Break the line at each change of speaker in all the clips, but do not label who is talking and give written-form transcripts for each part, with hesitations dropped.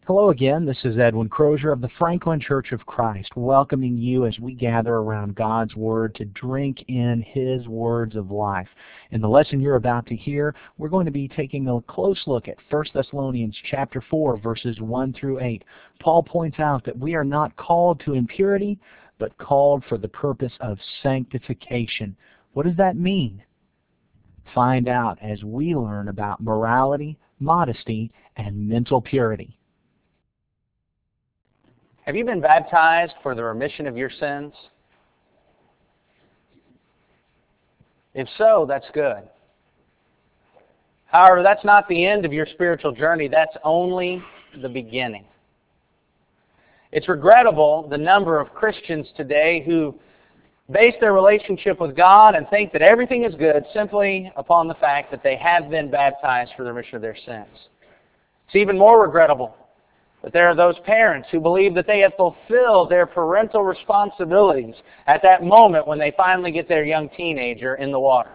Hello again, this is Edwin Crozier of the Franklin Church of Christ, welcoming you as we gather around God's Word to drink in His words of life. In the lesson you're about to hear, we're going to be taking a close look at 1 Thessalonians chapter 4, verses 1 through 8. Paul points out that we are not called to impurity, but called for the purpose of sanctification. What does that mean? Find out as we learn about morality, modesty, and mental purity.
Have you been baptized for the remission of your sins? If so, that's good. However, that's not the end of your spiritual journey. That's only the beginning. It's regrettable the number of Christians today who base their relationship with God and think that everything is good simply upon the fact that they have been baptized for the remission of their sins. It's even more regrettable that there are those parents who believe that they have fulfilled their parental responsibilities at that moment when they finally get their young teenager in the water.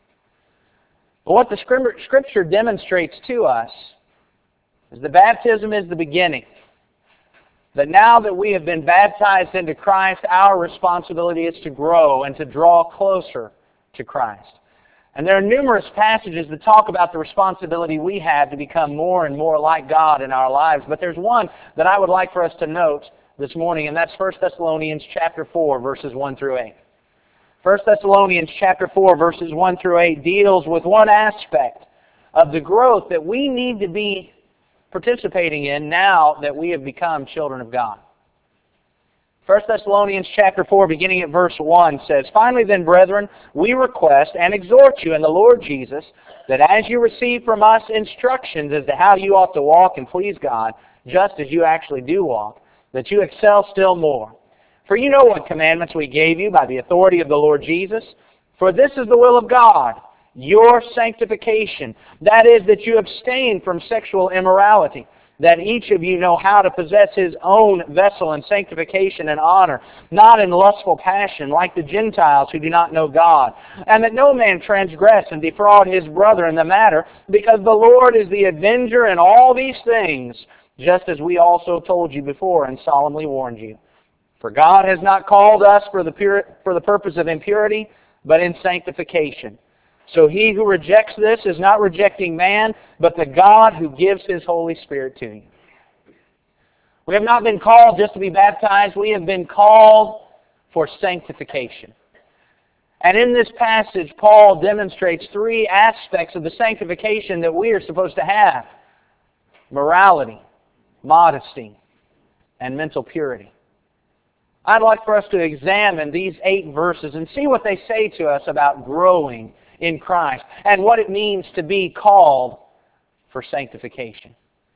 But what the Scripture demonstrates to us is that baptism is the beginning. That now that we have been baptized into Christ, our responsibility is to grow and to draw closer to Christ. And there are numerous passages that talk about the responsibility we have to become more and more like God in our lives. But there's one that I would like for us to note this morning, and that's 1 Thessalonians chapter 4, verses 1 through 8. 1 Thessalonians chapter 4, verses 1 through 8 deals with one aspect of the growth that we need to be participating in now that we have become children of God. 1 Thessalonians chapter 4, beginning at verse 1, says, "Finally then, brethren, we request and exhort you in the Lord Jesus, that as you receive from us instructions as to how you ought to walk and please God, just as you actually do walk, that you excel still more. For you know what commandments we gave you by the authority of the Lord Jesus. For this is the will of God, your sanctification, that is, that you abstain from sexual immorality, that each of you know how to possess his own vessel in sanctification and honor, not in lustful passion, like the Gentiles who do not know God, and that no man transgress and defraud his brother in the matter, because the Lord is the avenger in all these things, just as we also told you before and solemnly warned you. For God has not called us for the purpose of impurity, but in sanctification. So he who rejects this is not rejecting man, but the God who gives His Holy Spirit to you." We have not been called just to be baptized. We have been called for sanctification. And in this passage, Paul demonstrates three aspects of the sanctification that we are supposed to have: morality, modesty, and mental purity. I'd like for us to examine these 8 verses and see what they say to us about growing in Christ and what it means to be called for sanctification.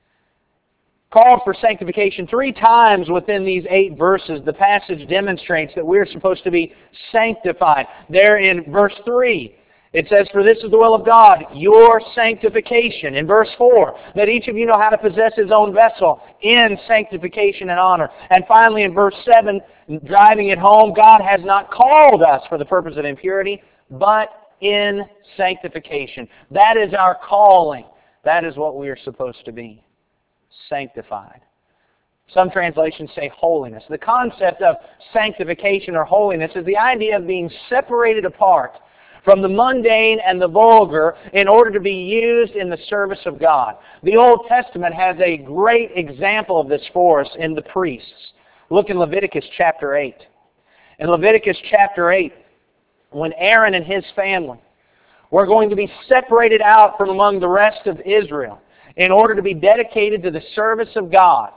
Called for sanctification 3 times within these 8 verses, the passage demonstrates that we're supposed to be sanctified. There in verse 3, it says, "For this is the will of God, your sanctification." In verse 4, that each of you know how to possess his own vessel in sanctification and honor. And finally in verse 7, driving it home, God has not called us for the purpose of impurity, but in sanctification. That is our calling. That is what we are supposed to be. Sanctified. Some translations say holiness. The concept of sanctification or holiness is the idea of being separated apart from the mundane and the vulgar in order to be used in the service of God. The Old Testament has a great example of this for us in the priests. Look in Leviticus chapter 8. In Leviticus chapter 8, when Aaron and his family were going to be separated out from among the rest of Israel in order to be dedicated to the service of God,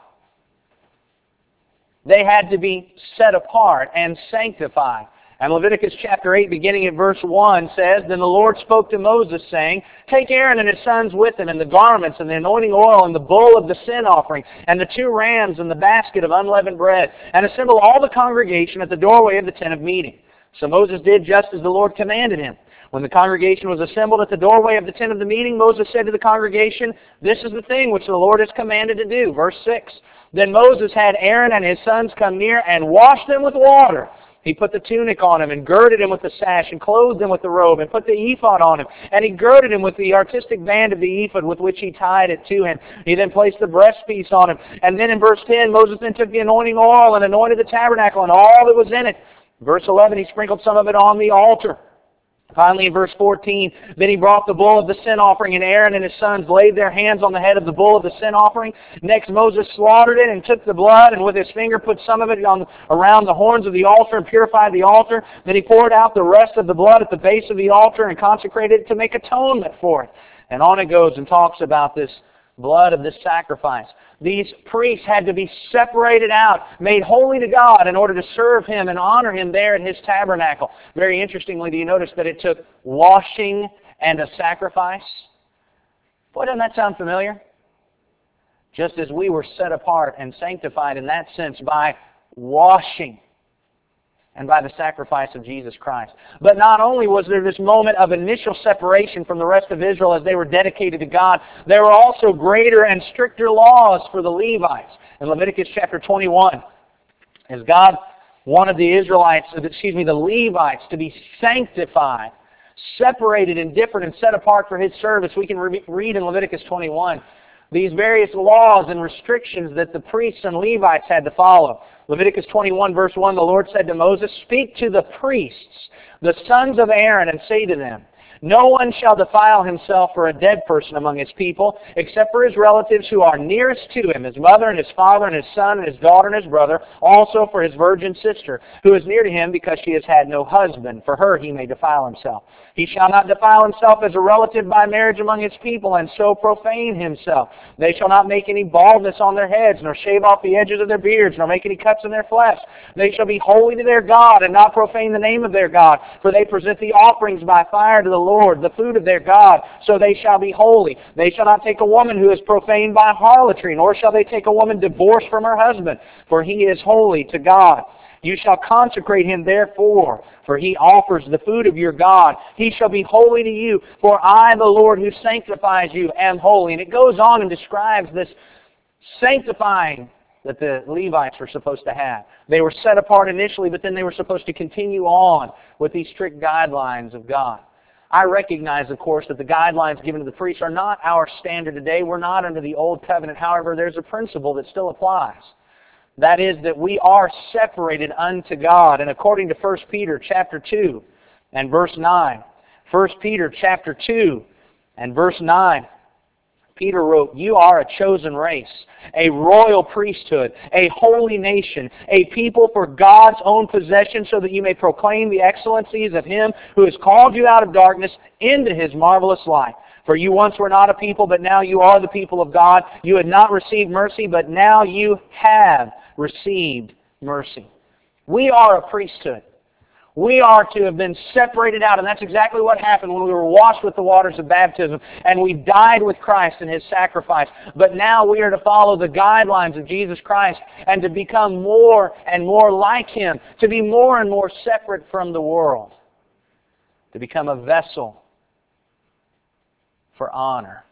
they had to be set apart and sanctified. And Leviticus chapter 8, beginning at verse 1, says, "Then the Lord spoke to Moses, saying, Take Aaron and his sons with him, and the garments, and the anointing oil, and the bull of the sin offering, and the 2 rams, and the basket of unleavened bread, and assemble all the congregation at the doorway of the tent of meeting." So Moses did just as the Lord commanded him. When the congregation was assembled at the doorway of the tent of the meeting, Moses said to the congregation, "This is the thing which the Lord has commanded to do." Verse 6, "Then Moses had Aaron and his sons come near and wash them with water He put the tunic on him and girded him with the sash and clothed him with the robe and put the ephod on him. And he girded him with the artistic band of the ephod with which he tied it to him. He then placed the breastpiece on him. And then in verse 10, Moses then took the anointing oil and anointed the tabernacle and all that was in it. Verse 11, he sprinkled some of it on the altar. Finally, in verse 14, then he brought the bull of the sin offering, and Aaron and his sons laid their hands on the head of the bull of the sin offering. Next, Moses slaughtered it and took the blood, and with his finger put some of it around the horns of the altar and purified the altar. Then he poured out the rest of the blood at the base of the altar and consecrated it to make atonement for it. And on it goes and talks about this blood of this sacrifice. These priests had to be separated out, made holy to God in order to serve Him and honor Him there in His tabernacle. Very interestingly, do you notice that it took washing and a sacrifice? Boy, doesn't that sound familiar? Just as we were set apart and sanctified in that sense by washing and by the sacrifice of Jesus Christ. But not only was there this moment of initial separation from the rest of Israel as they were dedicated to God, there were also greater and stricter laws for the Levites. In Leviticus chapter 21, as God wanted the Levites to be sanctified, separated and different and set apart for His service, we can read in Leviticus 21 these various laws and restrictions that the priests and Levites had to follow. Leviticus 21 verse 1, the Lord said to Moses, "Speak to the priests, the sons of Aaron, and say to them, no one shall defile himself for a dead person among his people, except for his relatives who are nearest to him, his mother and his father and his son and his daughter and his brother, also for his virgin sister, who is near to him because she has had no husband. For her he may defile himself. He shall not defile himself as a relative by marriage among his people, and so profane himself. They shall not make any baldness on their heads, nor shave off the edges of their beards, nor make any cuts in their flesh. They shall be holy to their God, and not profane the name of their God, for they present the offerings by fire to the Lord, the food of their God, so they shall be holy. They shall not take a woman who is profaned by harlotry, nor shall they take a woman divorced from her husband, for he is holy to God. You shall consecrate him therefore, for he offers the food of your God. He shall be holy to you, for I, the Lord who sanctifies you, am holy." And it goes on and describes this sanctifying that the Levites were supposed to have. They were set apart initially, but then they were supposed to continue on with these strict guidelines of God. I recognize, of course, that the guidelines given to the priests are not our standard today. We're not under the Old Covenant. However, there's a principle that still applies. That is that we are separated unto God. And according to 1 Peter chapter 2 and verse 9, 1 Peter chapter 2 and verse 9, Peter wrote, "You are a chosen race, a royal priesthood, a holy nation, a people for God's own possession, so that you may proclaim the excellencies of Him who has called you out of darkness into His marvelous light. For you once were not a people, but now you are the people of God. You had not received mercy, but now you have received mercy." We are a priesthood. We are to have been separated out, and that's exactly what happened when we were washed with the waters of baptism, and we died with Christ in His sacrifice. But now we are to follow the guidelines of Jesus Christ and to become more and more like Him, to be more and more separate from the world, to become a vessel for honor.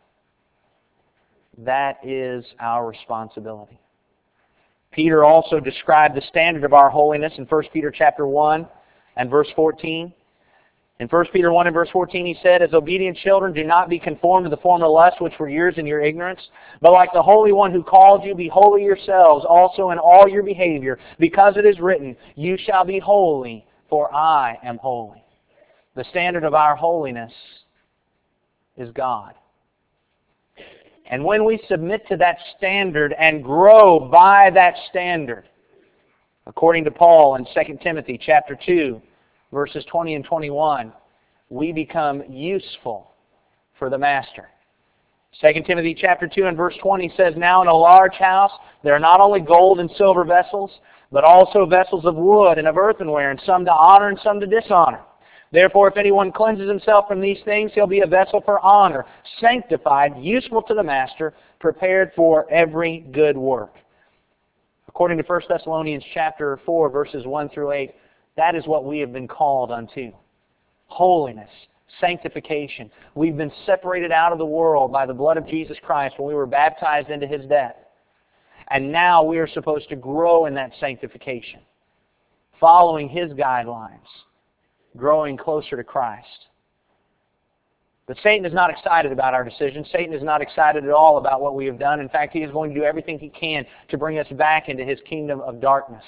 That is our responsibility. Peter also described the standard of our holiness in 1 Peter chapter 1 and verse 14. In 1 Peter 1 and verse 14 he said, "As obedient children, do not be conformed to the former lusts which were yours in your ignorance, but like the Holy One who called you, be holy yourselves also in all your behavior, because it is written, you shall be holy, for I am holy." The standard of our holiness is God. And when we submit to that standard and grow by that standard, according to Paul in 2 Timothy chapter 2, verses 20 and 21, we become useful for the Master. 2 Timothy chapter 2 and verse 20 says, "Now in a large house there are not only gold and silver vessels, but also vessels of wood and of earthenware, and some to honor and some to dishonor. Therefore, if anyone cleanses himself from these things, he'll be a vessel for honor, sanctified, useful to the Master, prepared for every good work." According to 1 Thessalonians chapter 4, verses 1 through 8, that is what we have been called unto. Holiness, sanctification. We've been separated out of the world by the blood of Jesus Christ when we were baptized into His death. And now we are supposed to grow in that sanctification. following His guidelines, growing closer to Christ. But Satan is not excited about our decisions. Satan is not excited at all about what we have done. In fact, he is going to do everything he can to bring us back into his kingdom of darkness.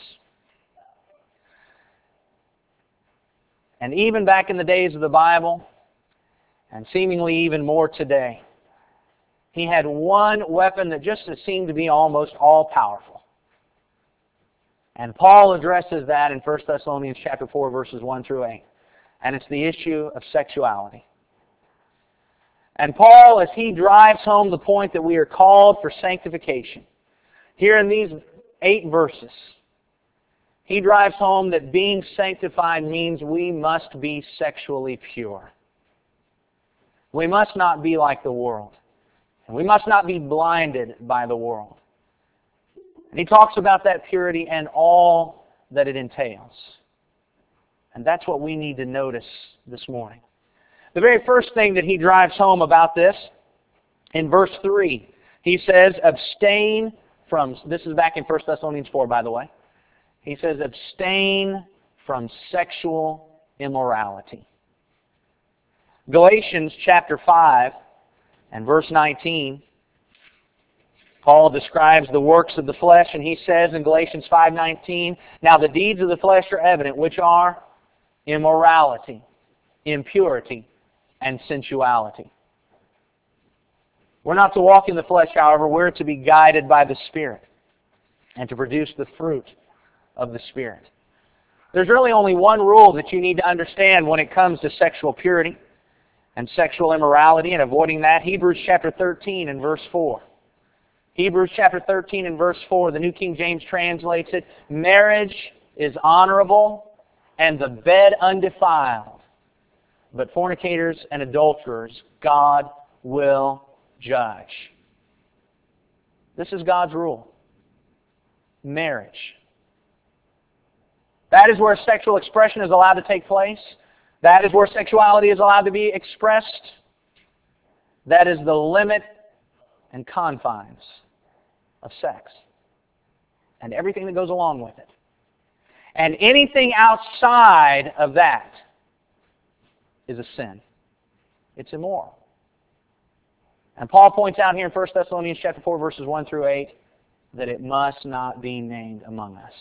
And even back in the days of the Bible, and seemingly even more today, he had one weapon that just seemed to be almost all-powerful. And Paul addresses that in 1 Thessalonians chapter 4, verses 1 through 8. And it's the issue of sexuality. And Paul, as he drives home the point that we are called for sanctification, here in these 8 verses, he drives home that being sanctified means we must be sexually pure. We must not be like the world. And we must not be blinded by the world. And he talks about that purity and all that it entails. And that's what we need to notice this morning. The very first thing that he drives home about this, in verse 3, he says, abstain from, this is back in 1 Thessalonians 4, by the way. He says, abstain from sexual immorality. Galatians chapter 5 and verse 19, Paul describes the works of the flesh, and he says in Galatians 5:19, now the deeds of the flesh are evident, which are immorality, impurity, and sensuality. We're not to walk in the flesh, however. We're to be guided by the Spirit and to produce the fruit of the Spirit. There's really only one rule that you need to understand when it comes to sexual purity and sexual immorality and avoiding that. Hebrews chapter 13 and verse 4. Hebrews chapter 13 and verse 4, the New King James translates it, marriage is honorable and the bed undefiled, but fornicators and adulterers God will judge. This is God's rule. Marriage. That is where sexual expression is allowed to take place. That is where sexuality is allowed to be expressed. That is the limit and confines of sex and everything that goes along with it. And anything outside of that is a sin. It's immoral. And Paul points out here in 1 Thessalonians chapter 4, verses 1 through 8, that it must not be named among us.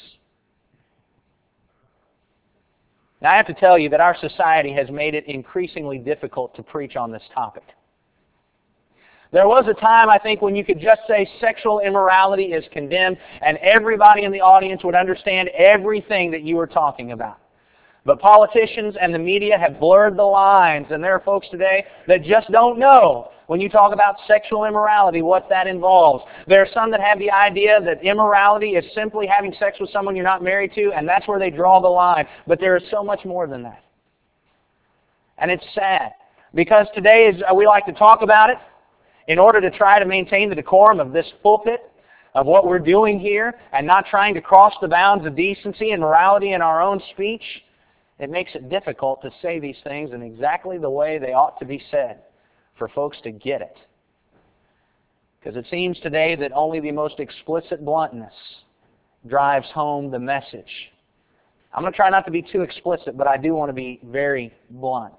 Now I have to tell you that our society has made it increasingly difficult to preach on this topic. There was a time, I think, when you could just say sexual immorality is condemned and everybody in the audience would understand everything that you were talking about. But politicians and the media have blurred the lines, and there are folks today that just don't know when you talk about sexual immorality what that involves. There are some that have the idea that immorality is simply having sex with someone you're not married to, and that's where they draw the line. But there is so much more than that. And it's sad, because today we like to talk about it in order to try to maintain the decorum of this pulpit, of what we're doing here, and not trying to cross the bounds of decency and morality in our own speech. It makes it difficult to say these things in exactly the way they ought to be said for folks to get it. Because it seems today that only the most explicit bluntness drives home the message. I'm going to try not to be too explicit, but I do want to be very blunt.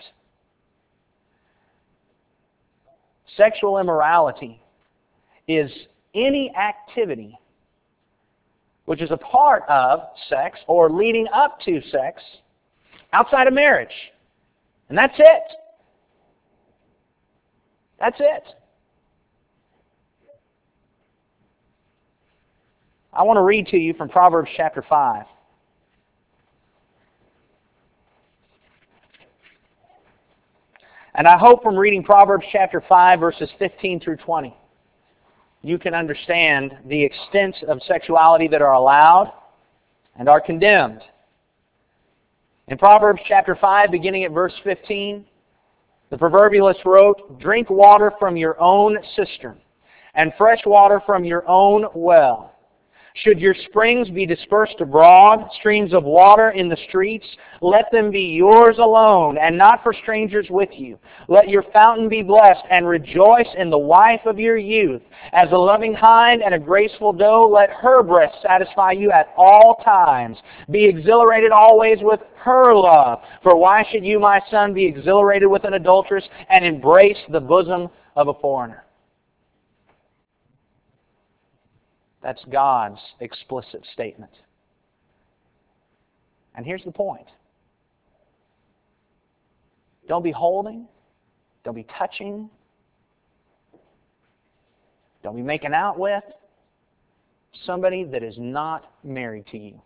Sexual immorality is any activity which is a part of sex or leading up to sex outside of marriage. And that's it. That's it. I want to read to you from Proverbs chapter 5. And I hope from reading Proverbs chapter 5, verses 15 through 20, you can understand the extents of sexuality that are allowed and are condemned. In Proverbs chapter 5, beginning at verse 15, the proverbialist wrote, drink water from your own cistern, and fresh water from your own well. Should your springs be dispersed abroad, streams of water in the streets, let them be yours alone, and not for strangers with you. Let your fountain be blessed, and rejoice in the wife of your youth. As a loving hind and a graceful doe, let her breast satisfy you at all times. Be exhilarated always with her love. For why should you, my son, be exhilarated with an adulteress and embrace the bosom of a foreigner? That's God's explicit statement. And here's the point. Don't be holding. Don't be touching. Don't be making out with somebody that is not married to you.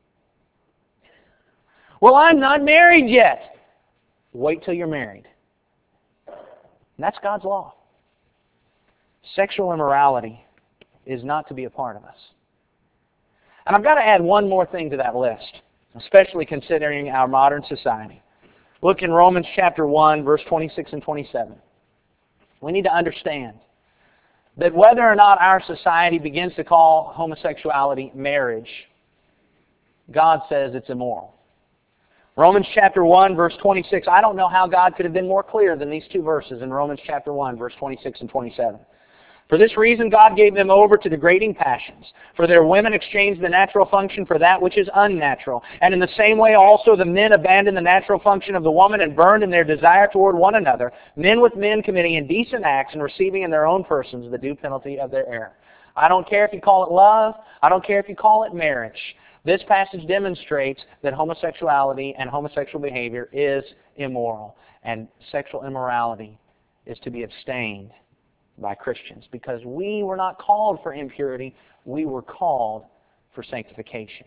Well, I'm not married yet. Wait till you're married. And that's God's law. Sexual immorality is not to be a part of us. And I've got to add one more thing to that list, especially considering our modern society. Look in Romans chapter 1, verse 26 and 27. We need to understand that whether or not our society begins to call homosexuality marriage, God says it's immoral. Romans chapter 1, verse 26. I don't know how God could have been more clear than these two verses in Romans chapter 1, verse 26 and 27. For this reason God gave them over to degrading passions. For their women exchanged the natural function for that which is unnatural. And in the same way also the men abandoned the natural function of the woman and burned in their desire toward one another, men with men committing indecent acts and receiving in their own persons the due penalty of their error. I don't care if you call it love. I don't care if you call it marriage. This passage demonstrates that homosexuality and homosexual behavior is immoral. And sexual immorality is to be abstained by Christians, because we were not called for impurity, we were called for sanctification.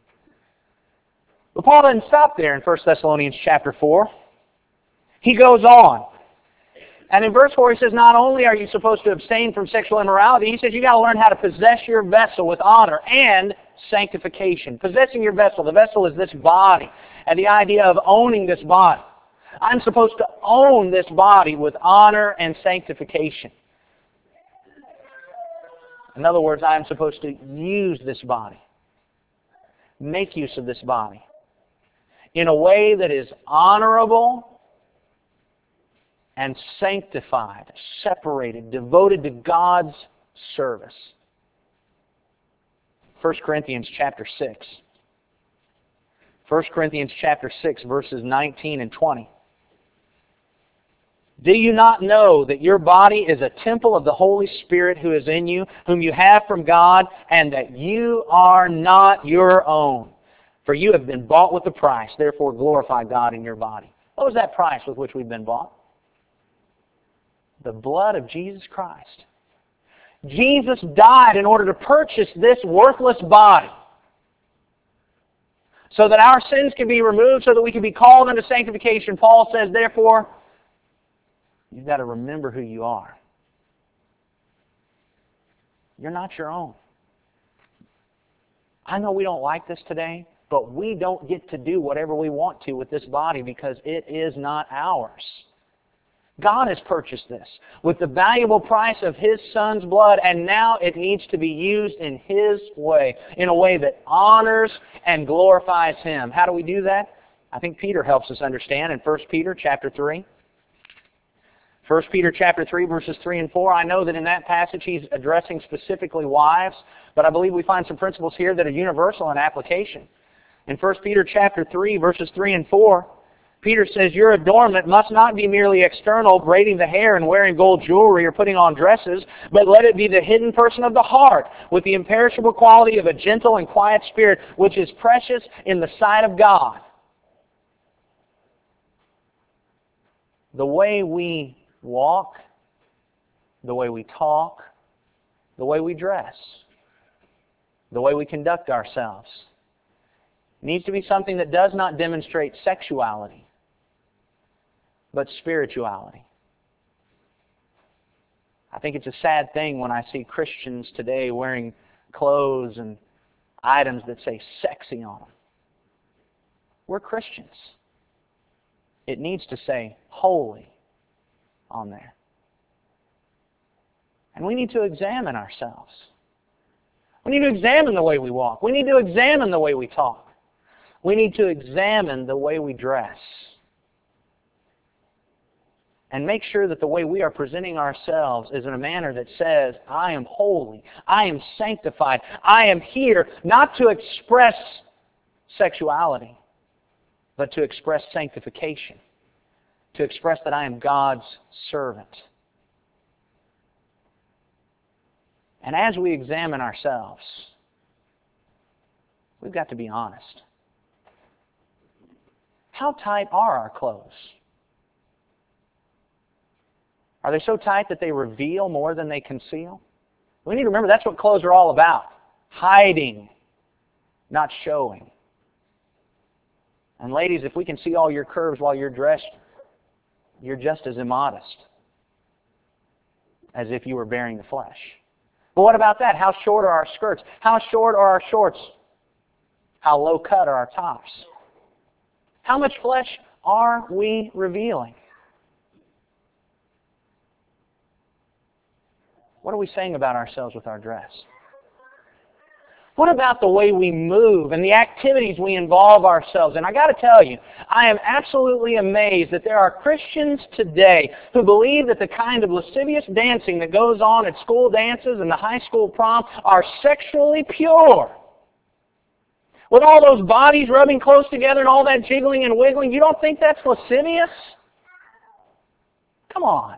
But Paul doesn't stop there in 1 Thessalonians chapter 4. He goes on. And in verse 4 he says, not only are you supposed to abstain from sexual immorality, he says you got to learn how to possess your vessel with honor and sanctification. Possessing your vessel. The vessel is this body. And the idea of owning this body. I'm supposed to own this body with honor and sanctification. In other words, I am supposed to use this body, make use of this body in a way that is honorable and sanctified, separated, devoted to God's service. 1 Corinthians chapter 6. 1 Corinthians chapter 6, verses 19 and 20. Do you not know that your body is a temple of the Holy Spirit who is in you, whom you have from God, and that you are not your own? For you have been bought with a price. Therefore glorify God in your body. What was that price with which we've been bought? The blood of Jesus Christ. Jesus died in order to purchase this worthless body, so that our sins can be removed, so that we can be called into sanctification. Paul says, therefore, you've got to remember who you are. You're not your own. I know we don't like this today, but we don't get to do whatever we want to with this body because it is not ours. God has purchased this with the valuable price of His Son's blood, and now it needs to be used in His way, in a way that honors and glorifies Him. How do we do that? I think Peter helps us understand in 1 Peter chapter 3. 1 Peter chapter 3, verses 3 and 4. I know that in that passage he's addressing specifically wives, but I believe we find some principles here that are universal in application. In 1 Peter chapter 3, verses 3 and 4, Peter says, your adornment must not be merely external, braiding the hair and wearing gold jewelry or putting on dresses, but let it be the hidden person of the heart, with the imperishable quality of a gentle and quiet spirit, which is precious in the sight of God. The way we walk, the way we talk, the way we dress, the way we conduct ourselves needs to be something that does not demonstrate sexuality, but spirituality. I think it's a sad thing when I see Christians today wearing clothes and items that say sexy on them. We're Christians. It needs to say holy on there. And we need to examine ourselves. We need to examine the way we walk. We need to examine the way we talk. We need to examine the way we dress. And make sure that the way we are presenting ourselves is in a manner that says, I am holy, I am sanctified, I am here not to express sexuality, but to express sanctification, to express that I am God's servant. And as we examine ourselves, we've got to be honest. How tight are our clothes? Are they so tight that they reveal more than they conceal? We need to remember that's what clothes are all about. Hiding, not showing. And ladies, if we can see all your curves while you're dressed, you're just as immodest as if you were bearing the flesh. But what about that? How short are our skirts? How short are our shorts? How low cut are our tops? How much flesh are we revealing? What are we saying about ourselves with our dress? What about the way we move and the activities we involve ourselves in? I got to tell you, I am absolutely amazed that there are Christians today who believe that the kind of lascivious dancing that goes on at school dances and the high school prom are sexually pure. With all those bodies rubbing close together and all that jiggling and wiggling, you don't think that's lascivious? Come on.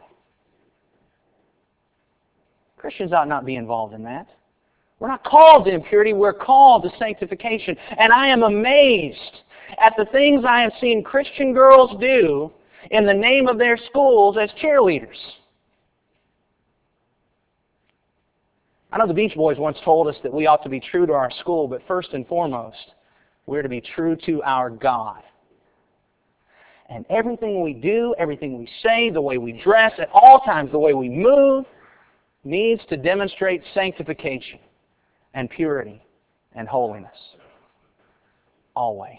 Christians ought not be involved in that. We're not called to impurity, we're called to sanctification. And I am amazed at the things I have seen Christian girls do in the name of their schools as cheerleaders. I know the Beach Boys once told us that we ought to be true to our school, but first and foremost, we're to be true to our God. And everything we do, everything we say, the way we dress, at all times, the way we move, needs to demonstrate sanctification and purity and holiness. Always.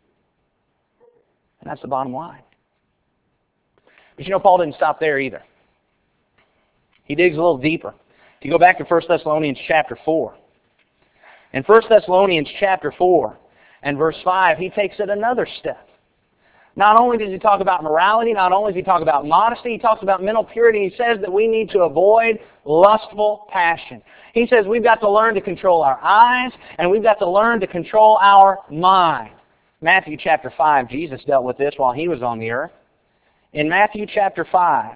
And that's the bottom line. But you know, Paul didn't stop there either. He digs a little deeper. If you go back to 1 Thessalonians chapter 4. In 1 Thessalonians chapter 4 and verse 5, he takes it another step. Not only does he talk about morality, not only does he talk about modesty, he talks about mental purity. He says that we need to avoid lustful passion. He says we've got to learn to control our eyes, and we've got to learn to control our mind. Matthew chapter 5, Jesus dealt with this while he was on the earth. In Matthew chapter 5,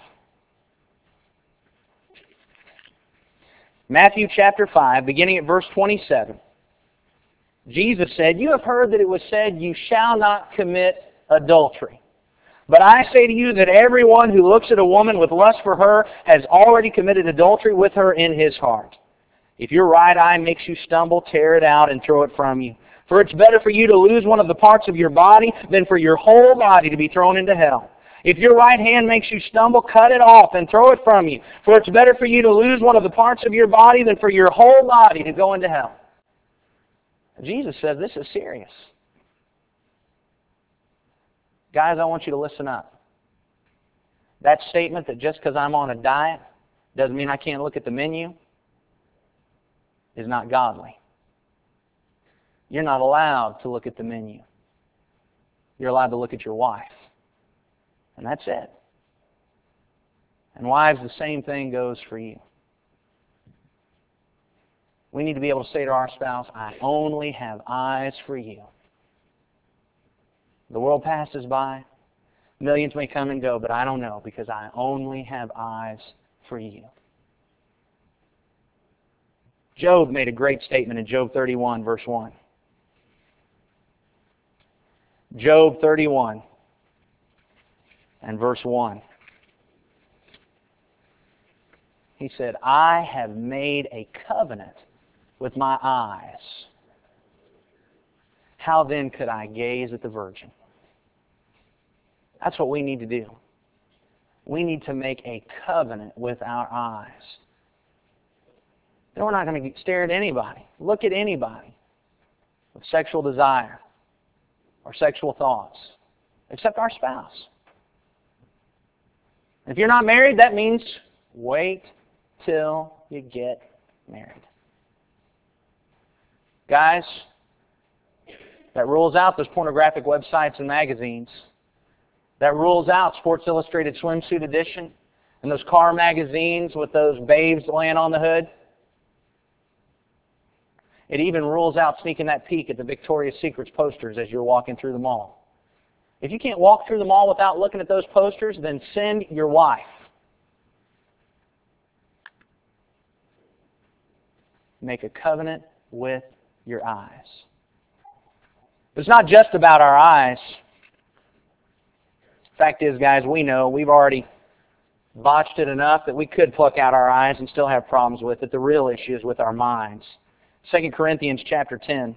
beginning at verse 27, Jesus said, "You have heard that it was said, you shall not commit adultery. But I say to you that everyone who looks at a woman with lust for her has already committed adultery with her in his heart. If your right eye makes you stumble, tear it out and throw it from you. For it's better for you to lose one of the parts of your body than for your whole body to be thrown into hell. If your right hand makes you stumble, cut it off and throw it from you. For it's better for you to lose one of the parts of your body than for your whole body to go into hell." Jesus says this is serious. Guys, I want you to listen up. That statement that just because I'm on a diet doesn't mean I can't look at the menu is not godly. You're not allowed to look at the menu. You're allowed to look at your wife. And that's it. And wives, the same thing goes for you. We need to be able to say to our spouse, I only have eyes for you. The world passes by. Millions may come and go, but I don't know because I only have eyes for you. Job made a great statement in Job 31, verse 1. Job 31 and verse 1. He said, I have made a covenant with my eyes. How then could I gaze at the virgin? That's what we need to do. We need to make a covenant with our eyes. Then we're not going to stare at anybody, look at anybody with sexual desire or sexual thoughts, except our spouse. If you're not married, that means wait till you get married. Guys, that rules out those pornographic websites and magazines. That rules out Sports Illustrated Swimsuit Edition and those car magazines with those babes laying on the hood. It even rules out sneaking that peek at the Victoria's Secret posters as you're walking through the mall. If you can't walk through the mall without looking at those posters, then send your wife. Make a covenant with your eyes. But it's not just about our eyes. Fact is, guys, we know we've already botched it enough that we could pluck out our eyes and still have problems with it. The real issue is with our minds. 2 Corinthians chapter 10.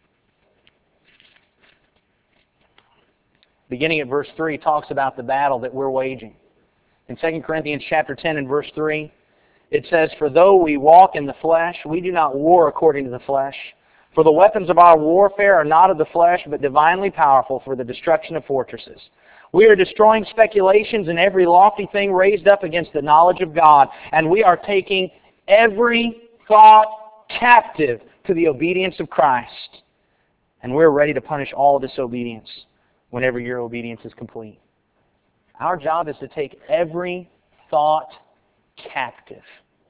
Beginning at verse 3 talks about the battle that we're waging. In 2 Corinthians chapter 10 and verse 3, it says, "For though we walk in the flesh, we do not war according to the flesh. For the weapons of our warfare are not of the flesh, but divinely powerful for the destruction of fortresses. We are destroying speculations and every lofty thing raised up against the knowledge of God, and we are taking every thought captive to the obedience of Christ. And we're ready to punish all disobedience whenever your obedience is complete." Our job is to take every thought captive.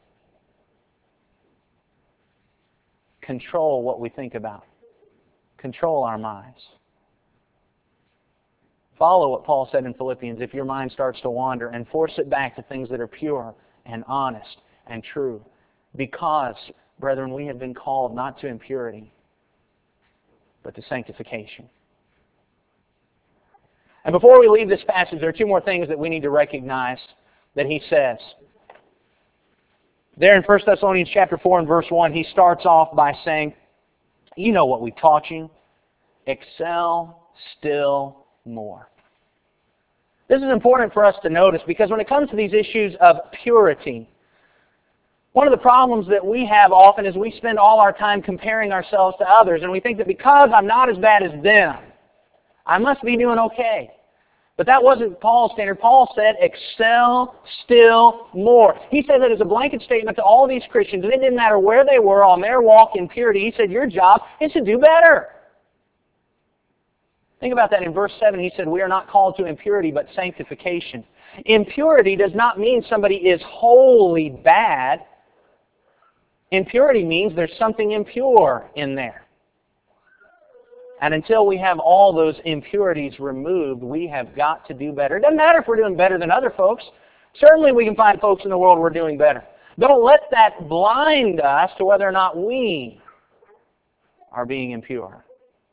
Control what we think about. Control our minds. Follow what Paul said in Philippians, if your mind starts to wander, and force it back to things that are pure and honest and true. Because, brethren, we have been called not to impurity, but to sanctification. And before we leave this passage, there are two more things that we need to recognize that he says. There in 1 Thessalonians chapter 4 and verse 1, he starts off by saying, you know what we taught you. Excel still more. This is important for us to notice because when it comes to these issues of purity, one of the problems that we have often is we spend all our time comparing ourselves to others, and we think that because I'm not as bad as them, I must be doing okay. But that wasn't Paul's standard. Paul said, excel still more. He said that as a blanket statement to all these Christians, and it didn't matter where they were on their walk in purity. He said, your job is to do better. Think about that in verse 7. He said, we are not called to impurity, but sanctification. Impurity does not mean somebody is wholly bad. Impurity means there's something impure in there. And until we have all those impurities removed, we have got to do better. It doesn't matter if we're doing better than other folks. Certainly we can find folks in the world who are doing better. Don't let that blind us to whether or not we are being impure.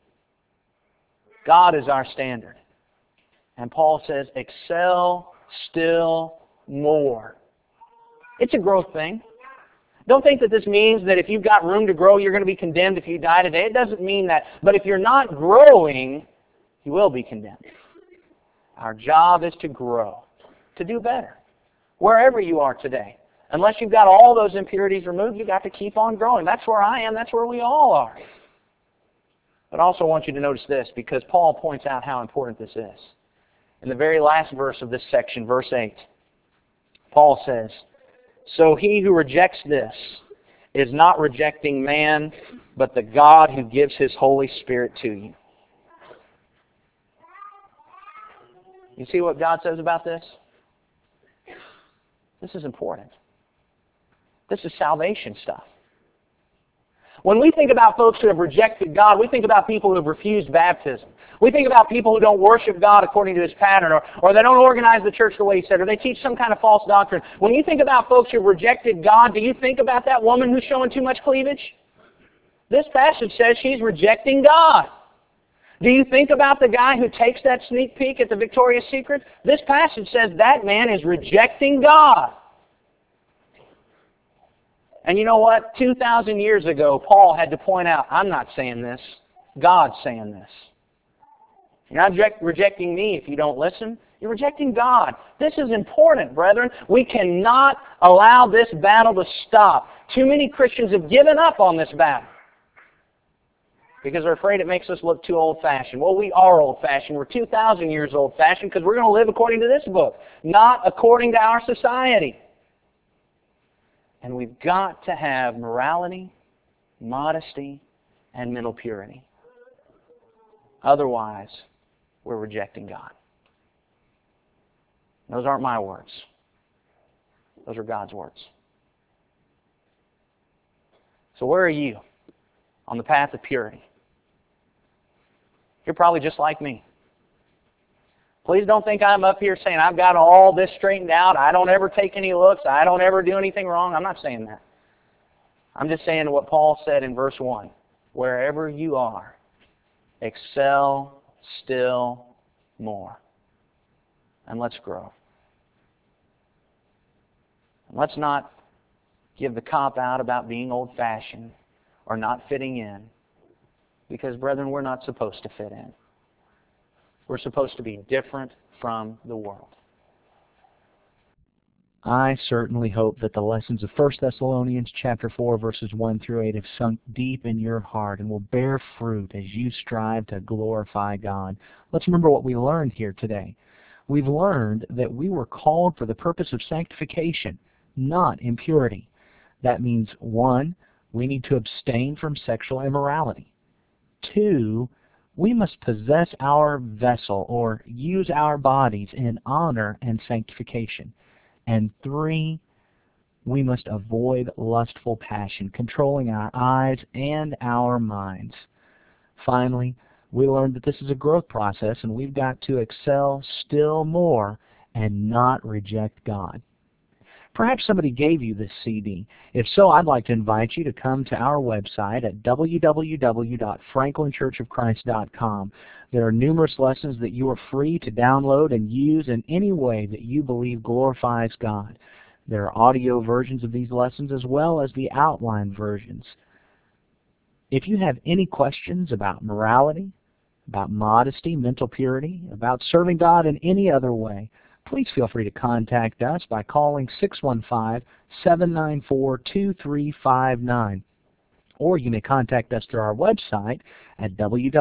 God is our standard. And Paul says, excel still more. It's a growth thing. Don't think that this means that if you've got room to grow, you're going to be condemned if you die today. It doesn't mean that. But if you're not growing, you will be condemned. Our job is to grow, to do better, wherever you are today. Unless you've got all those impurities removed, you've got to keep on growing. That's where I am. That's where we all are. But I also want you to notice this, because Paul points out how important this is. In the very last verse of this section, verse 8, Paul says, so he who rejects this is not rejecting man, but the God who gives his Holy Spirit to you. You see what God says about this? This is important. This is salvation stuff. When we think about folks who have rejected God, we think about people who have refused baptism. We think about people who don't worship God according to His pattern, or they don't organize the church the way He said, or they teach some kind of false doctrine. When you think about folks who have rejected God, do you think about that woman who's showing too much cleavage? This passage says she's rejecting God. Do you think about the guy who takes that sneak peek at the Victoria's Secret? This passage says that man is rejecting God. And you know what? 2,000 years ago, Paul had to point out, I'm not saying this. God's saying this. You're not rejecting me if you don't listen. You're rejecting God. This is important, brethren. We cannot allow this battle to stop. Too many Christians have given up on this battle because they're afraid it makes us look too old-fashioned. Well, we are old-fashioned. We're 2,000 years old-fashioned because we're going to live according to this book, not according to our society. And we've got to have morality, modesty, and mental purity. Otherwise, we're rejecting God. Those aren't my words. Those are God's words. So where are you on the path of purity? You're probably just like me. Please don't think I'm up here saying I've got all this straightened out. I don't ever take any looks. I don't ever do anything wrong. I'm not saying that. I'm just saying what Paul said in verse 1. Wherever you are, excel still more. And let's grow. And let's not give the cop-out about being old-fashioned or not fitting in. Because, brethren, we're not supposed to fit in. We're supposed to be different from the world.
I certainly hope that the lessons of 1 Thessalonians chapter 4, verses 1 through 8 have sunk deep in your heart and will bear fruit as you strive to glorify God. Let's remember what we learned here today. We've learned that we were called for the purpose of sanctification, not impurity. That means, 1, we need to abstain from sexual immorality. 2, we must possess our vessel or use our bodies in honor and sanctification. And 3, we must avoid lustful passion, controlling our eyes and our minds. Finally, we learned that this is a growth process and we've got to excel still more and not reject God. Perhaps somebody gave you this CD. If so, I'd like to invite you to come to our website at www.franklinchurchofchrist.com. There are numerous lessons that you are free to download and use in any way that you believe glorifies God. There are audio versions of these lessons as well as the outline versions. If you have any questions about morality, about modesty, mental purity, about serving God in any other way, please feel free to contact us by calling 615-794-2359. Or you may contact us through our website at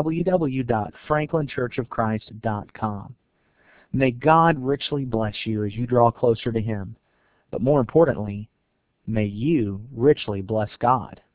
www.franklinchurchofchrist.com. May God richly bless you as you draw closer to Him. But more importantly, may you richly bless God.